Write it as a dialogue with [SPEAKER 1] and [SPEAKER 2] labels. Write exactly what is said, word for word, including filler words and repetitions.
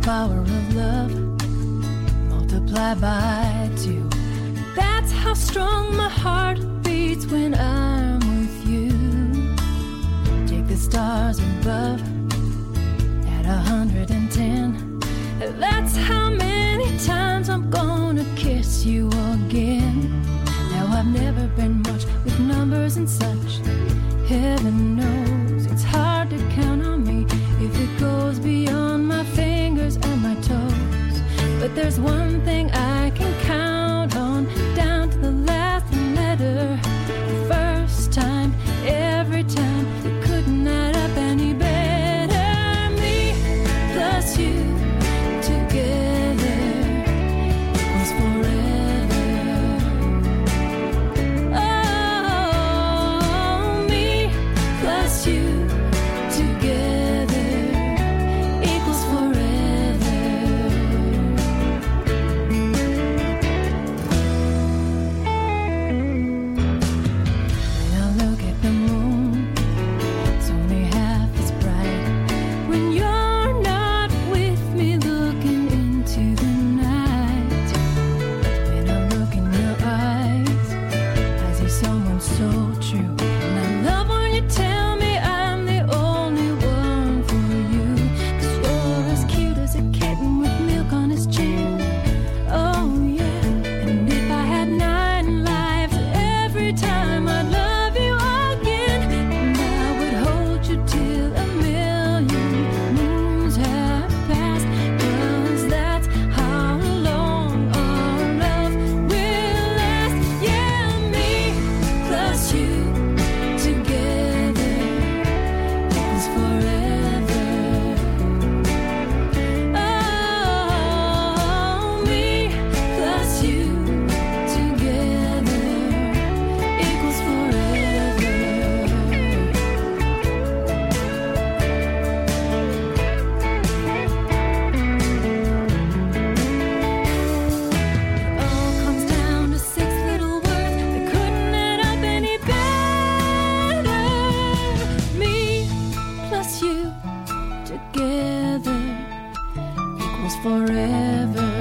[SPEAKER 1] power of love multiplied by two. That's how strong my heart beats when I'm with you. Take the stars above at a hundred and ten. That's how many times I'm gonna kiss you again. Now I've never been much with numbers and such. Heaven knows it's hard to count on me if it goes beyond my fingers and my toes. But there's one thing I can count on, down to the last letter. The first time, every time, it couldn't add up any better. Me plus you together was forever. Oh, me plus you together equals forever. When I look at the moon, it's only half as bright. When you're not with me looking into the night. When I look in your eyes, I see someone so true. And I love when you tell me I'm the only one for you. 'Cause you're as cute as a kitten with milk on his chin. Oh yeah. And if I had nine lives, every time I'd love you again. And I would hold you till a million moons have passed. 'Cause that's how long our love will last. Yeah, me plus you together equals forever. Oh, me plus you together equals forever. It all comes down to six little words that couldn't add up any better. Me plus you together equals forever.